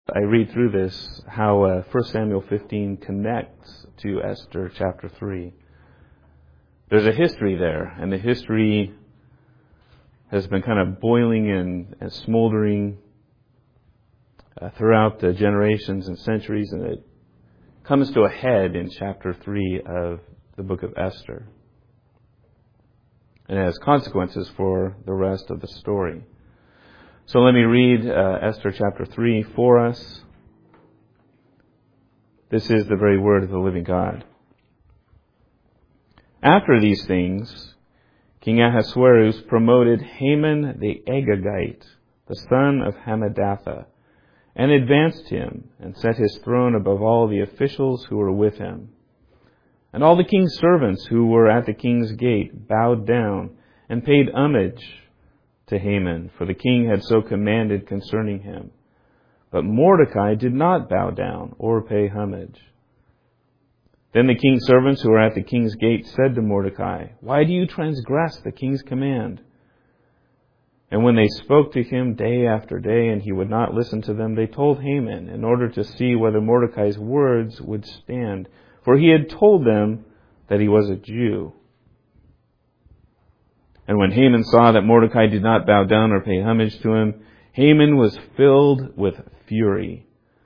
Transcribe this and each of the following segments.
I read through this, how 1 Samuel 15 connects to Esther chapter 3. There's a history there, and the history has been kind of boiling and smoldering throughout the generations and centuries, and it comes to a head in chapter 3 of the book of Esther. And it has consequences for the rest of the story. So let me read Esther chapter 3 for us. This is the very word of the living God. After these things, King Ahasuerus promoted Haman the Agagite, the son of Hammedatha, and advanced him and set his throne above all the officials who were with him. And all the king's servants who were at the king's gate bowed down and paid homage to Haman, for the king had so commanded concerning him. But Mordecai did not bow down or pay homage. Then the king's servants who were at the king's gate said to Mordecai, "Why do you transgress the king's command?" And when they spoke to him day after day, and he would not listen to them, they told Haman, in order to see whether Mordecai's words would stand. For he had told them that he was a Jew. And when Haman saw that Mordecai did not bow down or pay homage to him, Haman was filled with fury.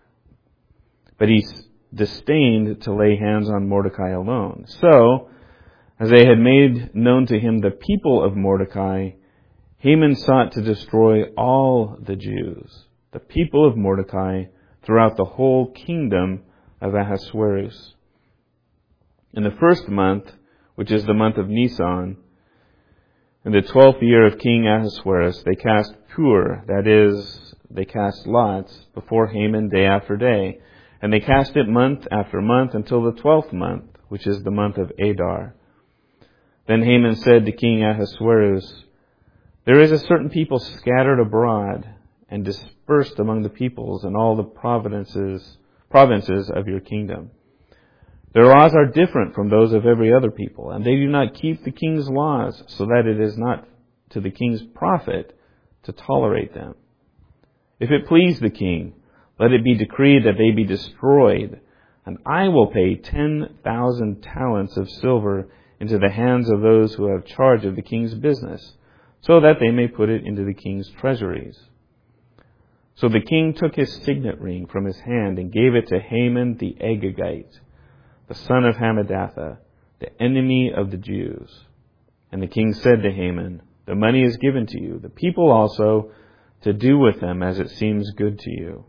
But he disdained to lay hands on Mordecai alone. So, as they had made known to him the people of Mordecai, Haman sought to destroy all the Jews, the people of Mordecai, throughout the whole kingdom of Ahasuerus. In the first month, which is the month of Nisan, in the 12th year of King Ahasuerus, they cast pur, that is, they cast lots, before Haman day after day. And they cast it month after month until the 12th month, which is the month of Adar. Then Haman said to King Ahasuerus, "There is a certain people scattered abroad and dispersed among the peoples in all the provinces of your kingdom. Their laws are different from those of every other people, and they do not keep the king's laws, so that it is not to the king's profit to tolerate them. If it please the king, let it be decreed that they be destroyed, and I will pay 10,000 talents of silver into the hands of those who have charge of the king's business, so that they may put it into the king's treasuries." So the king took his signet ring from his hand and gave it to Haman the Agagite, the son of Hammedatha, the enemy of the Jews. And the king said to Haman, "The money is given to you, the people also, to do with them as it seems good to you."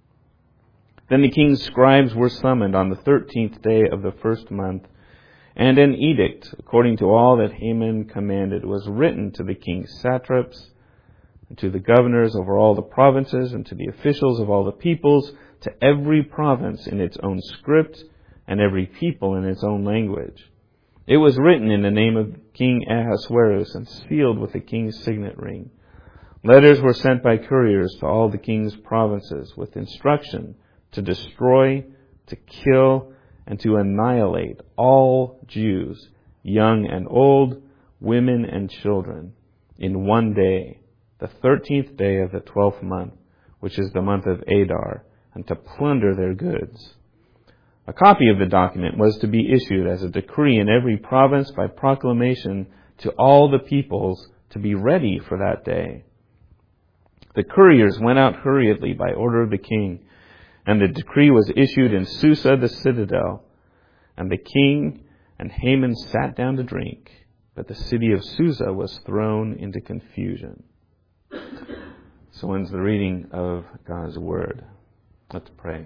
Then the king's scribes were summoned on the 13th day of the first month, and an edict, according to all that Haman commanded, was written to the king's satraps, and to the governors over all the provinces, and to the officials of all the peoples, to every province in its own script, and every people in its own language. It was written in the name of King Ahasuerus and sealed with the king's signet ring. Letters were sent by couriers to all the king's provinces with instruction to destroy, to kill, and to annihilate all Jews, young and old, women and children, in one day, the 13th day of the 12th month, which is the month of Adar, and to plunder their goods. A copy of the document was to be issued as a decree in every province by proclamation to all the peoples to be ready for that day. The couriers went out hurriedly by order of the king, and the decree was issued in Susa the citadel. And the king and Haman sat down to drink, but the city of Susa was thrown into confusion. So ends the reading of God's word. Let's pray.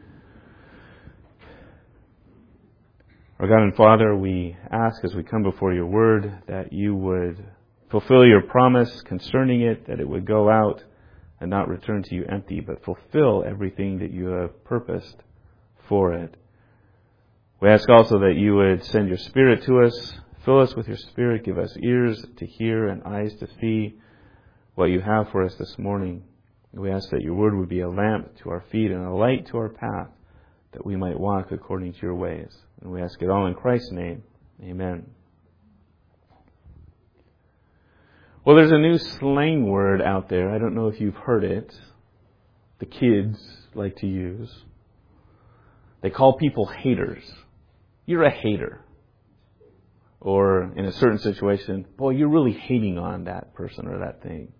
Our God and Father, we ask as we come before your word that you would fulfill your promise concerning it, that it would go out and not return to you empty, but fulfill everything that you have purposed for it. We ask also that you would send your Spirit to us, fill us with your Spirit, give us ears to hear and eyes to see what you have for us this morning. We ask that your word would be a lamp to our feet and a light to our path, that we might walk according to your ways. And we ask it all in Christ's name. Amen. Well, there's a new slang word out there. I don't know if you've heard it. the kids like to use. They call people haters. You're a hater. Or in a certain situation, boy, you're really hating on that person or that thing.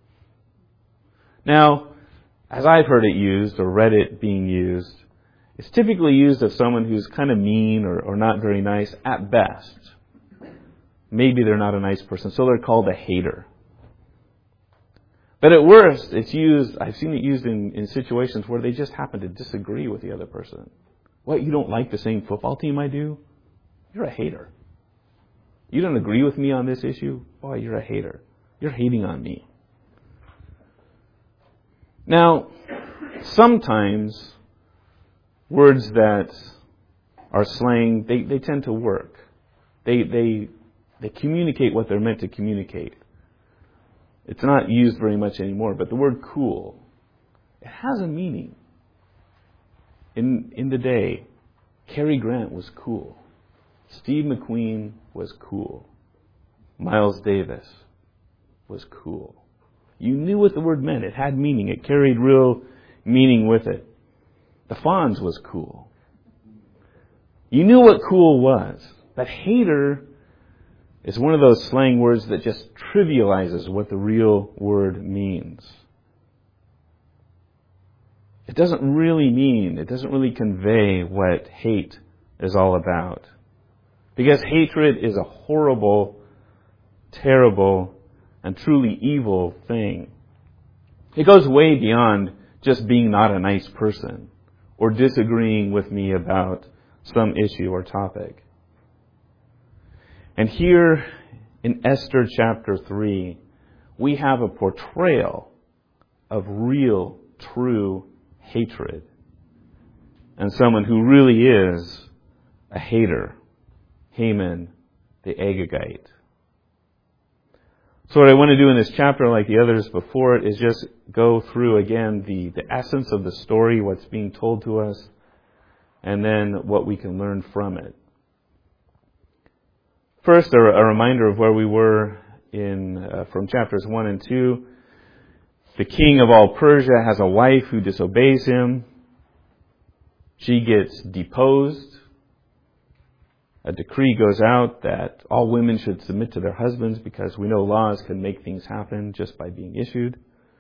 Now, as I've heard it used or read it being used, it's typically used of someone who's kind of mean or not very nice at best. Maybe they're not a nice person, so they're called a hater. But at worst, I've seen it used in situations where they just happen to disagree with the other person. What, you don't like the same football team I do? You're a hater. You don't agree with me on this issue? Boy, you're a hater. You're hating on me. Now, sometimes words that are slang, they tend to work. They communicate what they're meant to communicate. It's not used very much anymore, but the word cool, it has a meaning. In the day, Cary Grant was cool. Steve McQueen was cool. Miles Davis was cool. You knew what the word meant. It had meaning. It carried real meaning with it. The Fonz was cool. You knew what cool was. But hater is one of those slang words that just trivializes what the real word means. It doesn't really convey what hate is all about. Because hatred is a horrible, terrible, and truly evil thing. It goes way beyond just being not a nice person or disagreeing with me about some issue or topic. And here in Esther chapter 3, we have a portrayal of real, true hatred. And someone who really is a hater, Haman the Agagite. So what I want to do in this chapter, like the others before it, is just go through again the essence of the story, what's being told to us, and then what we can learn from it. First, a reminder of where we were from chapters 1 and 2. The king of all Persia has a wife who disobeys him. She gets deposed. A decree goes out that all women should submit to their husbands because we know laws can make things happen just by being issued.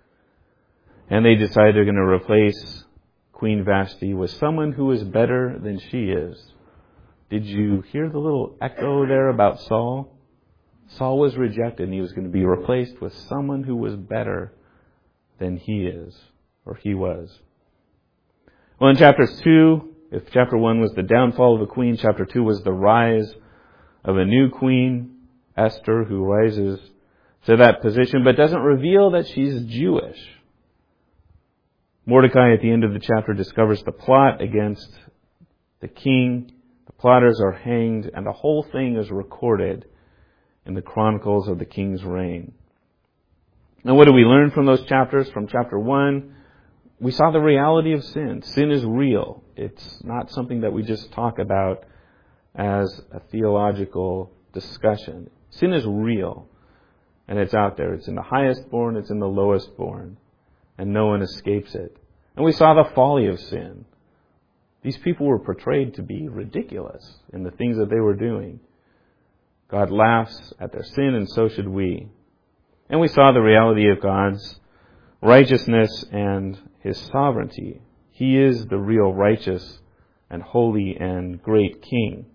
And they decide they're going to replace Queen Vashti with someone who is better than she is. Did you hear the little echo there about Saul? Saul was rejected and he was going to be replaced with someone who was better than he is, or he was. Well, in chapters 2, if chapter 1 was the downfall of a queen, chapter 2 was the rise of a new queen, Esther, who rises to that position, but doesn't reveal that she's Jewish. Mordecai, at the end of the chapter, discovers the plot against the king. The plotters are hanged, and the whole thing is recorded in the chronicles of the king's reign. Now, what do we learn from those chapters? From chapter 1, we saw the reality of sin. Sin is real. It's not something that we just talk about as a theological discussion. Sin is real, and it's out there. It's in the highest born, it's in the lowest born, and no one escapes it. And we saw the folly of sin. These people were portrayed to be ridiculous in the things that they were doing. God laughs at their sin, and so should we. And we saw the reality of God's righteousness and His sovereignty. He is the real righteous and holy and great King.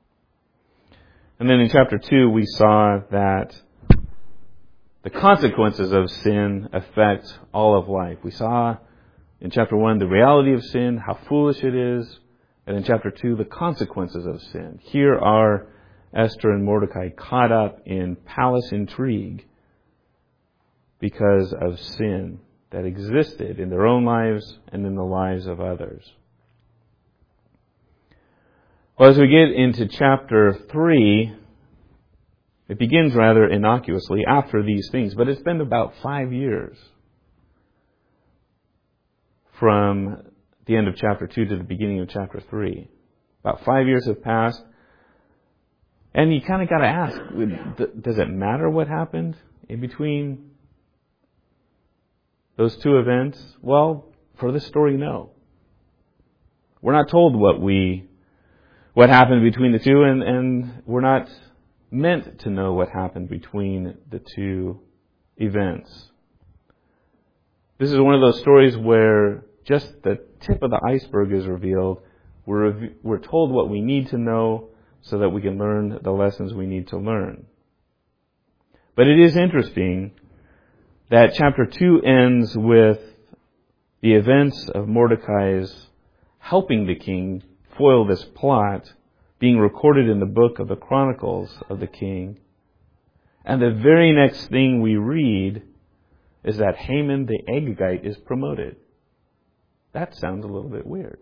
And then in chapter 2, we saw that the consequences of sin affect all of life. We saw in chapter 1 the reality of sin, how foolish it is. And in chapter 2, the consequences of sin. Here are Esther and Mordecai caught up in palace intrigue because of sin that existed in their own lives and in the lives of others. Well, as we get into chapter 3, it begins rather innocuously after these things, but it's been about 5 years from the end of chapter 2 to the beginning of chapter 3. About 5 years have passed, and you kind of got to ask, does it matter what happened in between those two events? Well, for this story? No. We're not told what happened between the two, and we're not meant to know what happened between the two events. This is one of those stories where just the tip of the iceberg is revealed. We're told what we need to know so that we can learn the lessons we need to learn. But it is interesting that chapter 2 ends with the events of Mordecai's helping the king foil this plot being recorded in the book of the Chronicles of the king. And the very next thing we read is that Haman the Agagite is promoted. That sounds a little bit weird.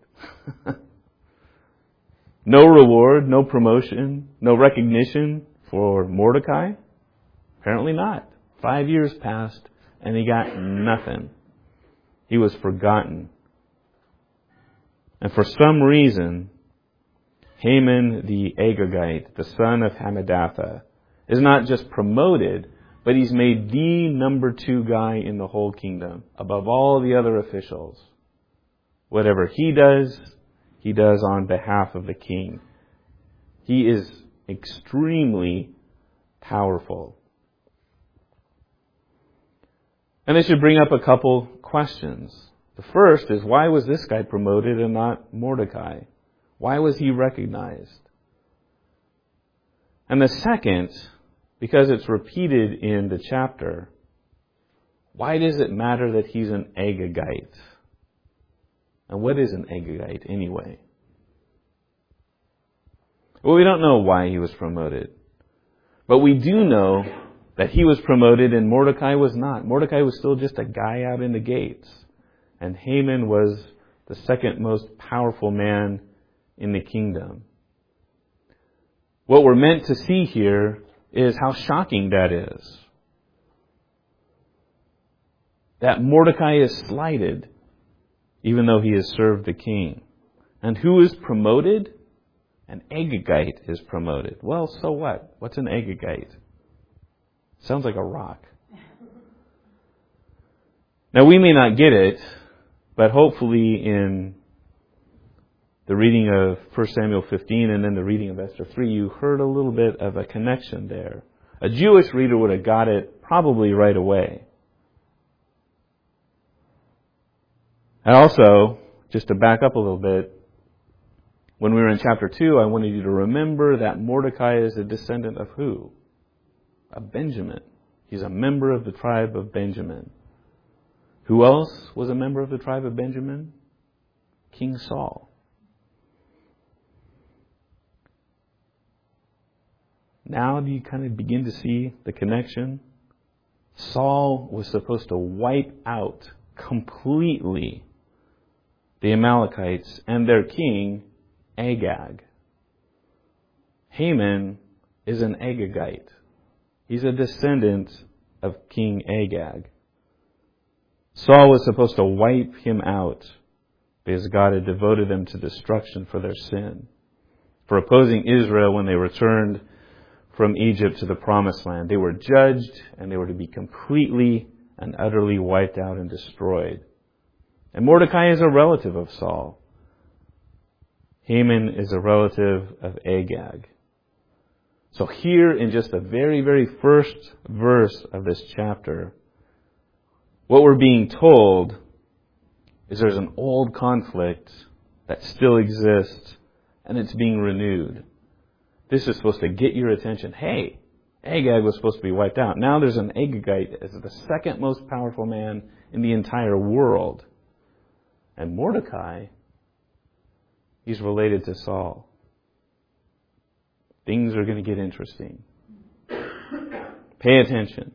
No reward, no promotion, no recognition for Mordecai? Apparently not. 5 years passed and he got nothing. He was forgotten. And for some reason, Haman the Agagite, the son of Hammedatha, is not just promoted, but he's made the number 2 guy in the whole kingdom, above all the other officials. Whatever he does on behalf of the king. He is extremely powerful. And this should bring up a couple questions. The first is, why was this guy promoted and not Mordecai? Why was he recognized? And the second, because it's repeated in the chapter, why does it matter that he's an Agagite? And what is an Agagite anyway? Well, we don't know why he was promoted. But we do know that he was promoted and Mordecai was not. Mordecai was still just a guy out in the gates. And Haman was the second most powerful man in the kingdom. What we're meant to see here is how shocking that is. That Mordecai is slighted, even though he has served the king. And who is promoted? An Agagite is promoted. Well, so what? What's an Agagite? Sounds like a rock. Now, we may not get it, but hopefully in the reading of 1 Samuel 15 and then the reading of Esther 3, you heard a little bit of a connection there. A Jewish reader would have got it probably right away. And also, just to back up a little bit, when we were in chapter 2, I wanted you to remember that Mordecai is a descendant of who? Of Benjamin. He's a member of the tribe of Benjamin. Who else was a member of the tribe of Benjamin? King Saul. Now do you kind of begin to see the connection? Saul was supposed to wipe out completely the Amalekites and their king, Agag. Haman is an Agagite. He's a descendant of King Agag. Saul was supposed to wipe him out because God had devoted them to destruction for their sin, for opposing Israel when they returned from Egypt to the Promised Land. They were judged and they were to be completely and utterly wiped out and destroyed. And Mordecai is a relative of Saul. Haman is a relative of Agag. So here in just the very, very first verse of this chapter, what we're being told is there's an old conflict that still exists and it's being renewed. This is supposed to get your attention. Hey, Agag was supposed to be wiped out. Now there's an Agagite as the second most powerful man in the entire world. And Mordecai, he's related to Saul. Things are going to get interesting. Pay attention.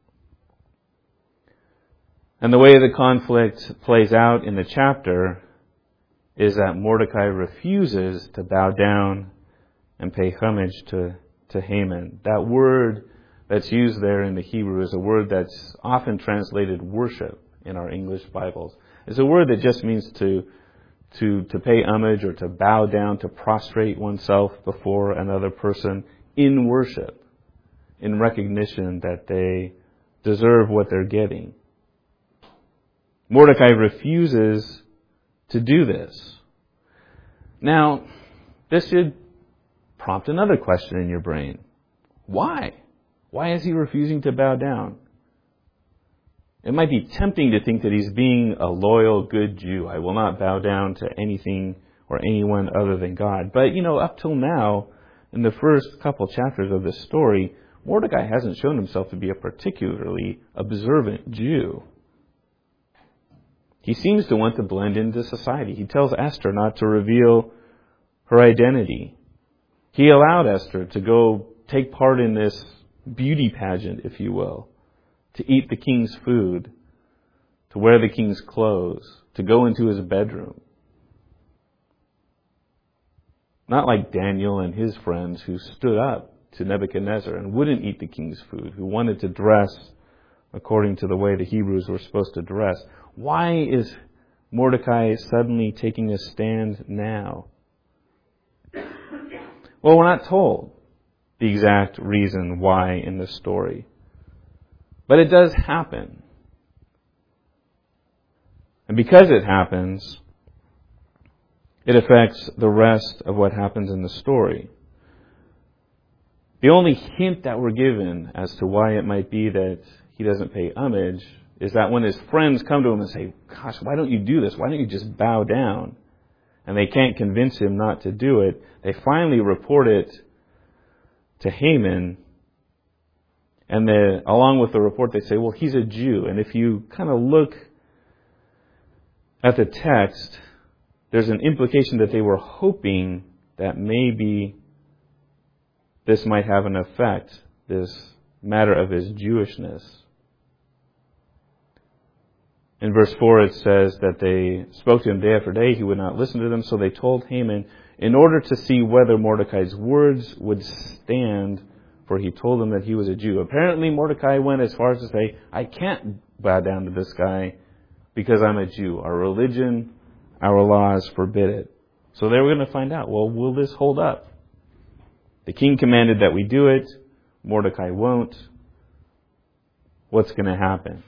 And the way the conflict plays out in the chapter is that Mordecai refuses to bow down and pay homage to Haman. That word that's used there in the Hebrew is a word that's often translated worship in our English Bibles. It's a word that just means to pay homage or to bow down, to prostrate oneself before another person in worship, in recognition that they deserve what they're getting. Mordecai refuses to do this. Now, this should prompt another question in your brain. Why? Why is he refusing to bow down? It might be tempting to think that he's being a loyal, good Jew. I will not bow down to anything or anyone other than God. But, up till now, in the first couple chapters of this story, Mordecai hasn't shown himself to be a particularly observant Jew. He seems to want to blend into society. He tells Esther not to reveal her identity. He allowed Esther to go take part in this beauty pageant, if you will, to eat the king's food, to wear the king's clothes, to go into his bedroom. Not like Daniel and his friends who stood up to Nebuchadnezzar and wouldn't eat the king's food, who wanted to dress according to the way the Hebrews were supposed to dress. Why is Mordecai suddenly taking a stand now? Well, we're not told the exact reason why in this story. But it does happen. And because it happens, it affects the rest of what happens in the story. The only hint that we're given as to why it might be that he doesn't pay homage is that when his friends come to him and say, gosh, why don't you do this? Why don't you just bow down? And they can't convince him not to do it. They finally report it to Haman. And along with the report, they say, well, he's a Jew. And if you kind of look at the text, there's an implication that they were hoping that maybe this might have an effect, this matter of his Jewishness. In verse 4 it says that they spoke to him day after day. He would not listen to them, so they told Haman in order to see whether Mordecai's words would stand, for he told them that he was a Jew. Apparently Mordecai went as far as to say, I can't bow down to this guy because I'm a Jew. Our religion, our laws forbid it. So they were going to find out, well, will this hold up? The king commanded that we do it. Mordecai won't. What's going to happen?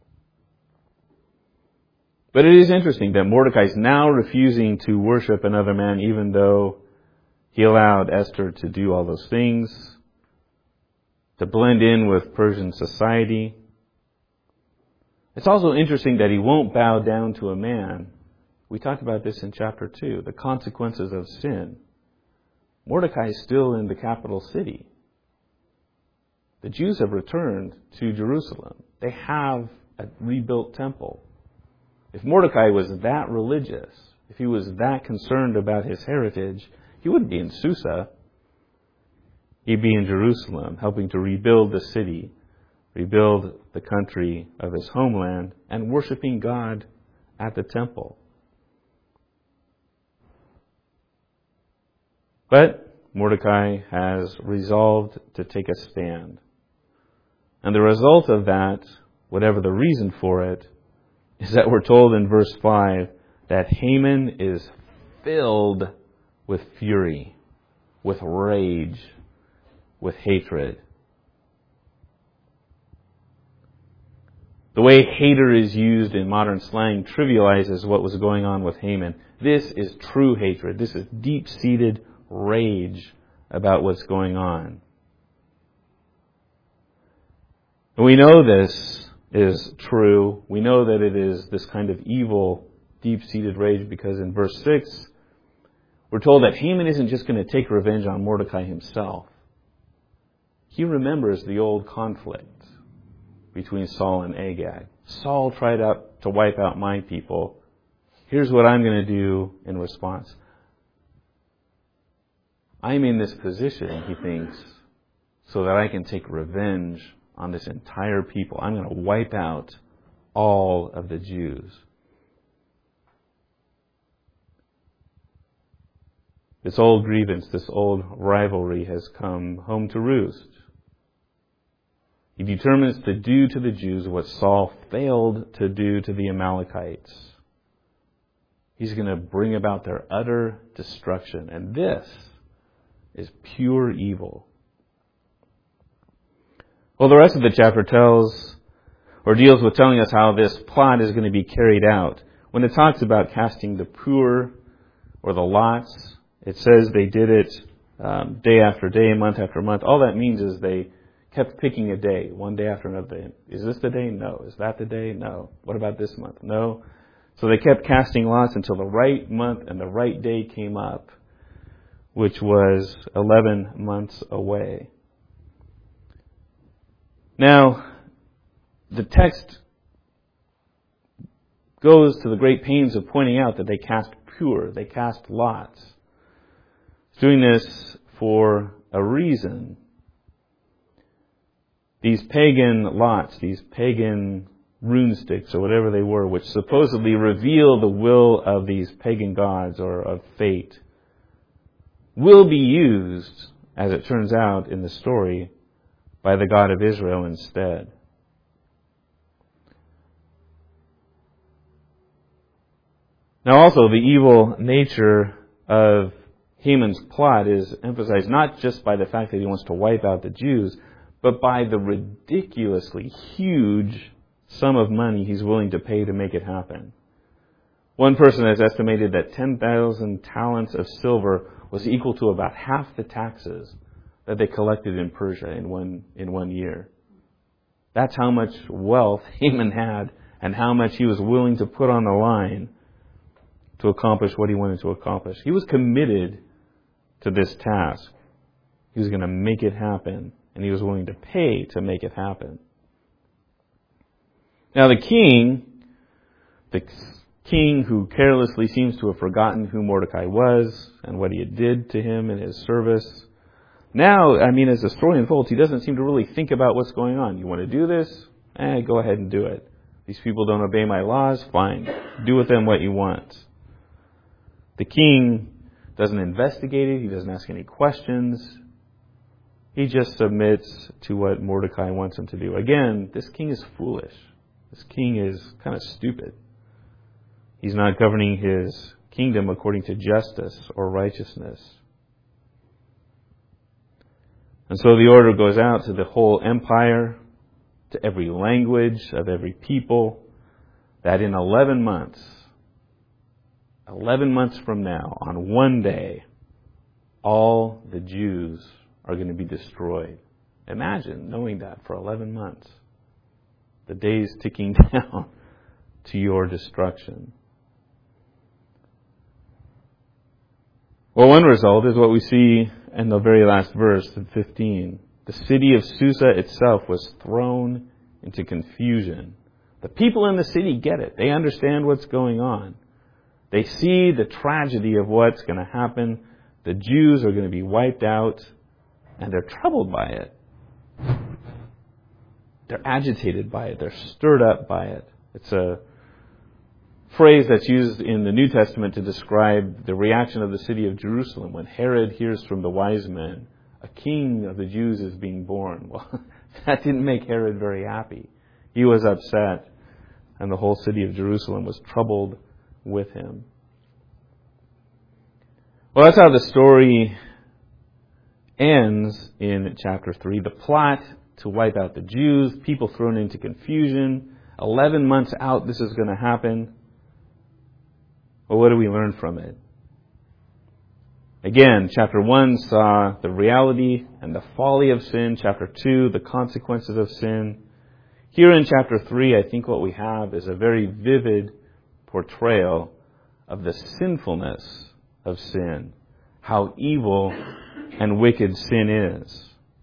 But it is interesting that Mordecai is now refusing to worship another man, even though he allowed Esther to do all those things, to blend in with Persian society. It's also interesting that he won't bow down to a man. We talked about this in chapter 2, the consequences of sin. Mordecai is still in the capital city. The Jews have returned to Jerusalem. They have a rebuilt temple. If Mordecai was that religious, if he was that concerned about his heritage, he wouldn't be in Susa. He'd be in Jerusalem, helping to rebuild the city, rebuild the country of his homeland, and worshiping God at the temple. But Mordecai has resolved to take a stand. And the result of that, whatever the reason for it, is that we're told in verse 5 that Haman is filled with fury, with rage, with hatred. The way hater is used in modern slang trivializes what was going on with Haman. This is true hatred. This is deep-seated rage about what's going on. And we know this is true. We know that it is this kind of evil, deep-seated rage because in verse 6, we're told that Haman isn't just going to take revenge on Mordecai himself. He remembers the old conflict between Saul and Agag. Saul tried to wipe out my people. Here's what I'm going to do in response. I'm in this position, he thinks, so that I can take revenge on this entire people. I'm going to wipe out all of the Jews. This old grievance, this old rivalry has come home to roost. He determines to do to the Jews what Saul failed to do to the Amalekites. He's going to bring about their utter destruction. And this is pure evil. Well, the rest of the chapter or deals with telling us how this plot is going to be carried out. When it talks about casting the pur or the lots, it says they did it day after day, month after month. All that means is they kept picking a day, one day after another day. Is this the day? No. Is that the day? No. What about this month? No. So they kept casting lots until the right month and the right day came up, which was 11 months away. Now, the text goes to the great pains of pointing out that they cast pur, they cast lots. It's doing this for a reason. These pagan lots, these pagan rune sticks or whatever they were, which supposedly reveal the will of these pagan gods or of fate, will be used, as it turns out in the story, by the God of Israel instead. Now also, the evil nature of Haman's plot is emphasized not just by the fact that he wants to wipe out the Jews, but by the ridiculously huge sum of money he's willing to pay to make it happen. One person has estimated that 10,000 talents of silver was equal to about half the taxes that they collected in Persia in one year. That's how much wealth Haman had and how much he was willing to put on the line to accomplish what he wanted to accomplish. He was committed to this task. He was going to make it happen, and he was willing to pay to make it happen. Now the king who carelessly seems to have forgotten who Mordecai was and what he had did to him in his service, now, as the story unfolds, he doesn't seem to really think about what's going on. You want to do this? Go ahead and do it. These people don't obey my laws? Fine. Do with them what you want. The king doesn't investigate it. He doesn't ask any questions. He just submits to what Mordecai wants him to do. Again, this king is foolish. This king is kind of stupid. He's not governing his kingdom according to justice or righteousness. And so the order goes out to the whole empire, to every language of every people, that in 11 months from now, on one day, all the Jews are going to be destroyed. Imagine knowing that for 11 months. The days ticking down to your destruction. Well, one result is what we see in the very last verse, in 15. The city of Susa itself was thrown into confusion. The people in the city get it. They understand what's going on. They see the tragedy of what's going to happen. The Jews are going to be wiped out, and they're troubled by it. They're agitated by it. They're stirred up by it. It's a phrase that's used in the New Testament to describe the reaction of the city of Jerusalem when Herod hears from the wise men, a king of the Jews is being born. Well, that didn't make Herod very happy. He was upset, and the whole city of Jerusalem was troubled with him. Well, that's how the story ends in chapter 3. The plot to wipe out the Jews, people thrown into confusion. 11 months out, this is going to happen. Well, what do we learn from it? Again, chapter 1 saw the reality and the folly of sin. Chapter 2, the consequences of sin. Here in chapter 3, I think what we have is a very vivid portrayal of the sinfulness of sin, how evil and wicked sin is.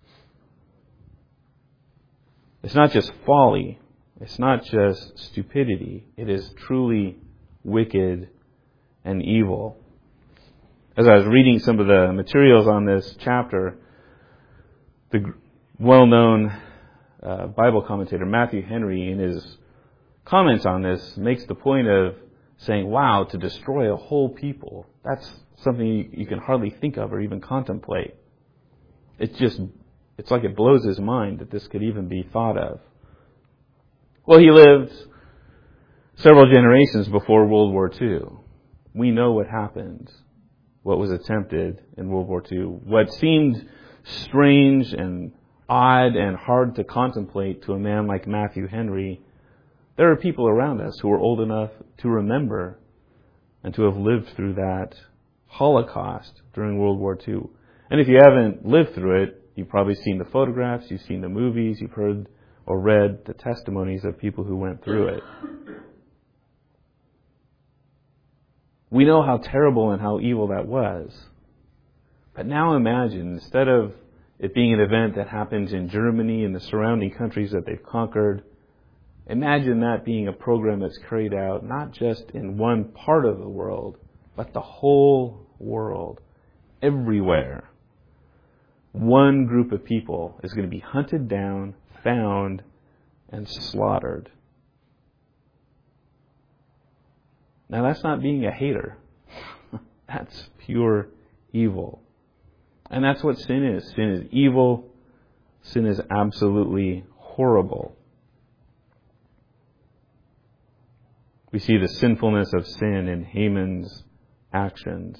It's not just folly, it's not just stupidity, it is truly wicked and evil. As I was reading some of the materials on this chapter, the well-known Bible commentator Matthew Henry, in his comments on this, makes the point of saying, wow, to destroy a whole people, that's something you can hardly think of or even contemplate. It's like it blows his mind that this could even be thought of. Well, he lived several generations before World War II. We know what happened, what was attempted in World War II. What seemed strange and odd and hard to contemplate to a man like Matthew Henry There are people around us who are old enough to remember and to have lived through that Holocaust during World War II. And if you haven't lived through it, you've probably seen the photographs, you've seen the movies, you've heard or read the testimonies of people who went through it. We know how terrible and how evil that was. But now imagine, instead of it being an event that happens in Germany and the surrounding countries that they've conquered, imagine that being a program that's carried out not just in one part of the world, but the whole world, everywhere. One group of people is going to be hunted down, found, and slaughtered. Now that's not being a hater. That's pure evil. And that's what sin is. Sin is evil. Sin is absolutely horrible. We see the sinfulness of sin in Haman's actions.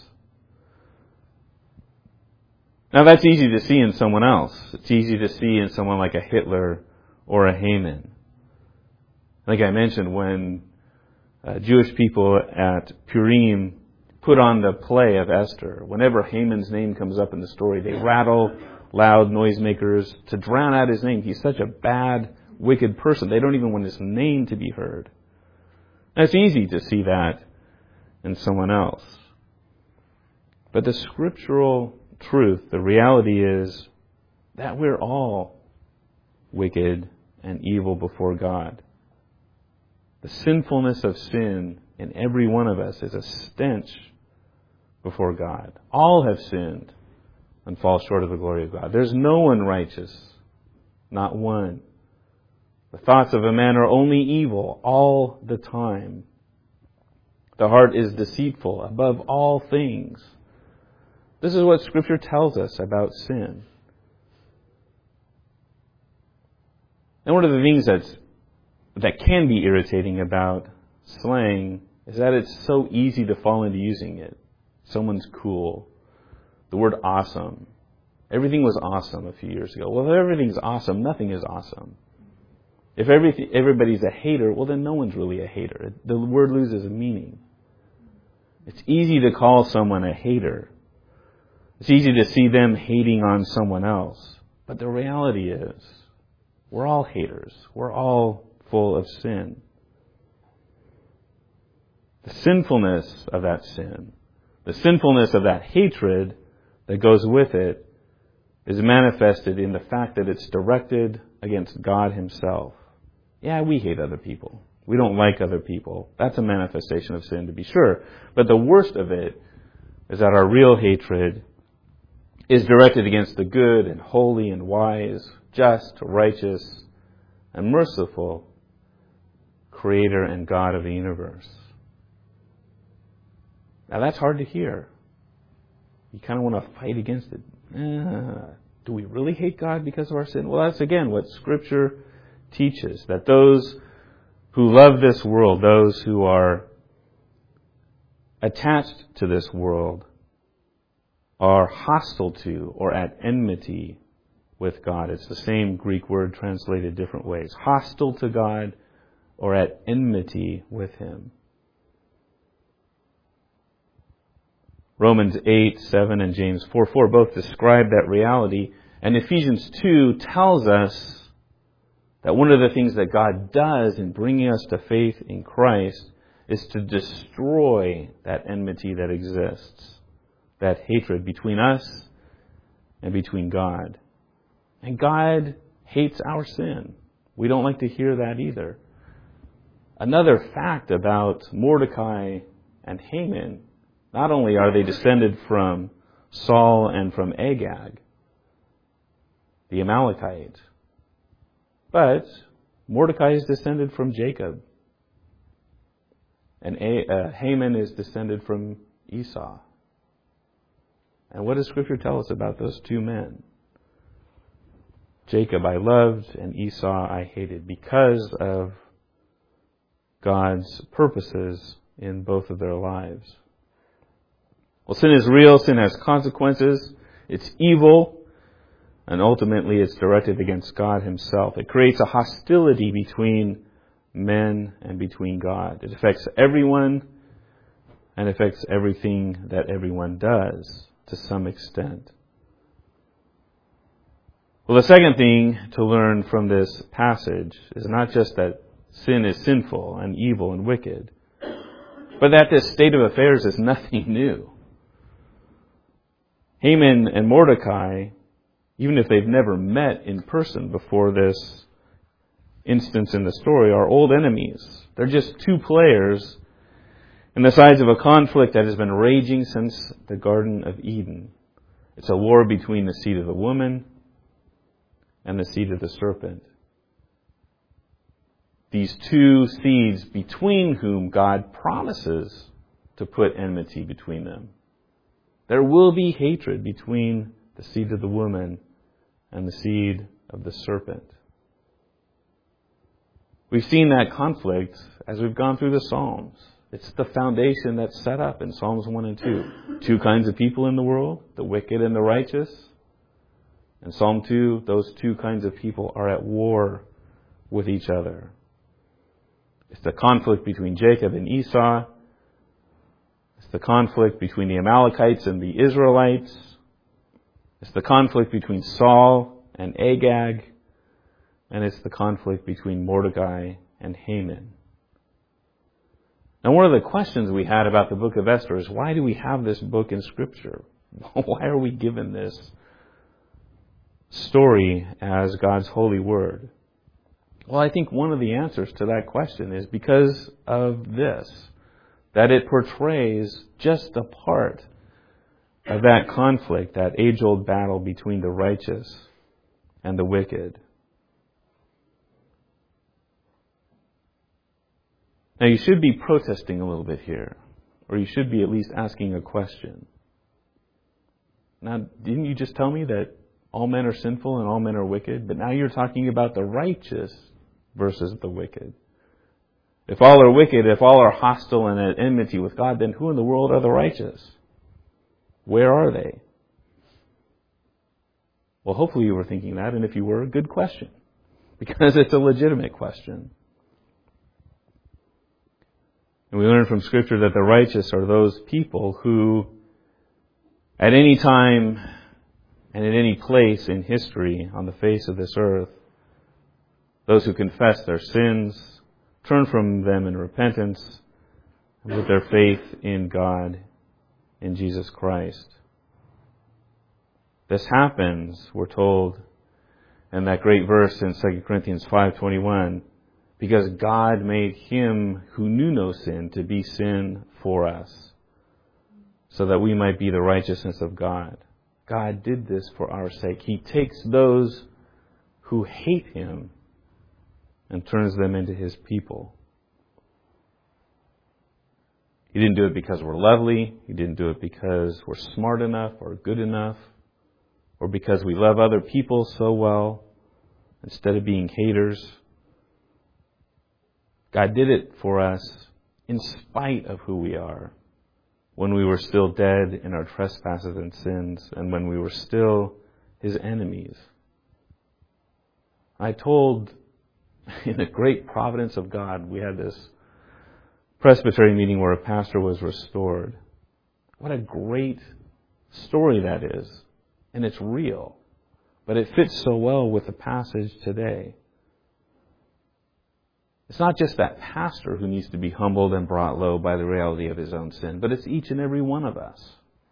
Now that's easy to see in someone else. It's easy to see in someone like a Hitler or a Haman. Like I mentioned, when Jewish people at Purim put on the play of Esther, whenever Haman's name comes up in the story, they rattle loud noisemakers to drown out his name. He's such a bad, wicked person. They don't even want his name to be heard. And it's easy to see that in someone else. But the scriptural truth, the reality is that we're all wicked and evil before God. The sinfulness of sin in every one of us is a stench before God. All have sinned and fall short of the glory of God. There's no one righteous, not one. The thoughts of a man are only evil all the time. The heart is deceitful above all things. This is what Scripture tells us about sin. And one of the things that can be irritating about slang is that it's so easy to fall into using it. Someone's cool. The word awesome. Everything was awesome a few years ago. Well, if everything's awesome, nothing is awesome. If everybody's a hater, well, then no one's really a hater. The word loses meaning. It's easy to call someone a hater. It's easy to see them hating on someone else. But the reality is, we're all haters. We're all full of sin. The sinfulness of that sin, the sinfulness of that hatred that goes with it, is manifested in the fact that it's directed against God Himself. Yeah, we hate other people. We don't like other people. That's a manifestation of sin, to be sure. But the worst of it is that our real hatred is directed against the good and holy and wise, just, righteous, and merciful Creator and God of the universe. Now that's hard to hear. You kind of want to fight against it. Do we really hate God because of our sin? Well, that's again what Scripture teaches, that those who love this world, those who are attached to this world, are hostile to or at enmity with God. It's the same Greek word translated different ways. Hostile to God or at enmity with Him. Romans 8:7 and James 4:4 both describe that reality. And Ephesians 2 tells us that one of the things that God does in bringing us to faith in Christ is to destroy that enmity that exists, that hatred between us and between God. And God hates our sin. We don't like to hear that either. Another fact about Mordecai and Haman, not only are they descended from Saul and from Agag, the Amalekite, but Mordecai is descended from Jacob. And Haman is descended from Esau. And what does Scripture tell us about those two men? Jacob I loved and Esau I hated, because of God's purposes in both of their lives. Well, sin is real. Sin has consequences. It's evil. And ultimately it's directed against God Himself. It creates a hostility between men and between God. It affects everyone and affects everything that everyone does to some extent. Well, the second thing to learn from this passage is not just that sin is sinful and evil and wicked, but that this state of affairs is nothing new. Haman and Mordecai, even if they've never met in person before this instance in the story, are old enemies. They're just two players in the sides of a conflict that has been raging since the Garden of Eden. It's a war between the seed of the woman and the seed of the serpent. These two seeds between whom God promises to put enmity between them. There will be hatred between the seed of the woman and the seed of the serpent. We've seen that conflict as we've gone through the Psalms. It's the foundation that's set up in Psalms 1 and 2. Two kinds of people in the world, the wicked and the righteous. In Psalm 2, those two kinds of people are at war with each other. It's the conflict between Jacob and Esau. It's the conflict between the Amalekites and the Israelites. It's the conflict between Saul and Agag. And it's the conflict between Mordecai and Haman. Now, one of the questions we had about the book of Esther is, why do we have this book in Scripture? Why are we given this story as God's holy word? Well, I think one of the answers to that question is because of this, that it portrays just a part of that conflict, that age-old battle between the righteous and the wicked. Now, you should be protesting a little bit here, or you should be at least asking a question. Now, didn't you just tell me that all men are sinful and all men are wicked? But now you're talking about the righteous versus the wicked. If all are wicked, if all are hostile and at enmity with God, then who in the world are the righteous? Where are they? Well, hopefully you were thinking that, and if you were, good question, because it's a legitimate question. And we learn from Scripture that the righteous are those people who, at any time and at any place in history on the face of this earth, those who confess their sins, turn from them in repentance, and put their faith in God, in Jesus Christ. This happens, we're told in that great verse in 2 Corinthians 5:21, because God made him who knew no sin to be sin for us, so that we might be the righteousness of God. God did this for our sake. He takes those who hate him and turns them into his people. He didn't do it because we're lovely. He didn't do it because we're smart enough or good enough, or because we love other people so well instead of being haters. God did it for us in spite of who we are, when we were still dead in our trespasses and sins, and when we were still his enemies. I told, in the great providence of God, we had this presbytery meeting where a pastor was restored. What a great story that is. And it's real. But it fits so well with the passage today. It's not just that pastor who needs to be humbled and brought low by the reality of his own sin, but it's each and every one of us.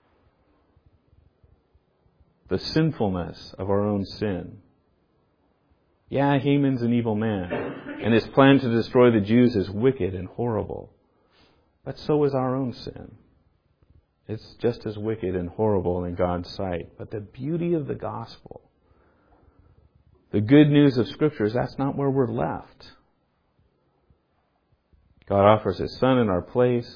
The sinfulness of our own sin. Yeah, Haman's an evil man, and his plan to destroy the Jews is wicked and horrible. But so is our own sin. It's just as wicked and horrible in God's sight. But the beauty of the gospel, the good news of Scripture, is that's not where we're left. God offers his Son in our place.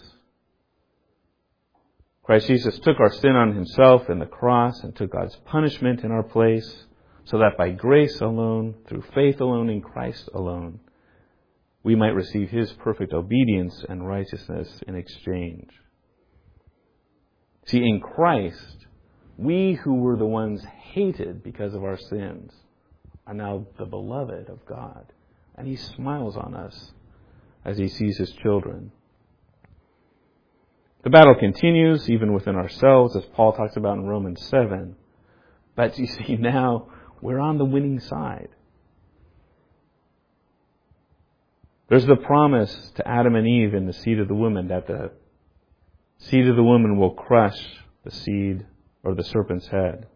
Christ Jesus took our sin on himself in the cross and took God's punishment in our place, so that by grace alone, through faith alone, in Christ alone, we might receive his perfect obedience and righteousness in exchange. See, in Christ, we who were the ones hated because of our sins are now the beloved of God. And he smiles on us as he sees his children. The battle continues even within ourselves, as Paul talks about in Romans 7. But you see, now we're on the winning side. There's the promise to Adam and Eve in the seed of the woman that the seed of the woman will crush the seed or the serpent's head.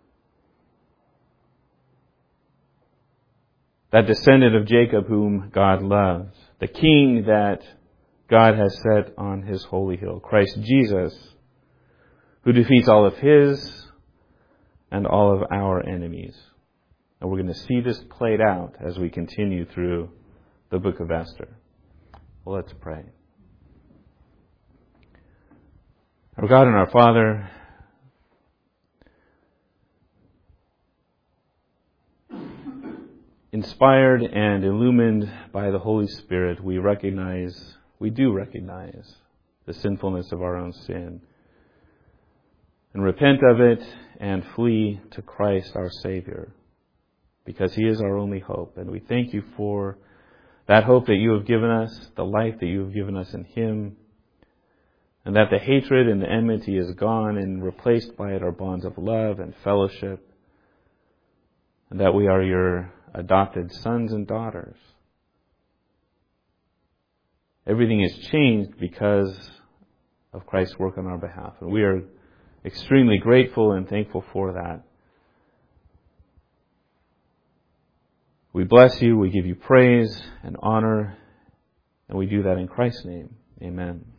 That descendant of Jacob whom God loves. The king that God has set on his holy hill. Christ Jesus, who defeats all of his and all of our enemies. And we're going to see this played out as we continue through the book of Esther. Well, let's pray. Our God and our Father, inspired and illumined by the Holy Spirit, we do recognize the sinfulness of our own sin and repent of it and flee to Christ our Savior, because He is our only hope. And we thank You for that hope that You have given us, the life that You have given us in Him, and that the hatred and the enmity is gone, and replaced by it are bonds of love and fellowship, and that we are Your adopted sons and daughters. Everything is changed because of Christ's work on our behalf, and we are extremely grateful and thankful for that. We bless You, we give You praise and honor, and we do that in Christ's name. Amen.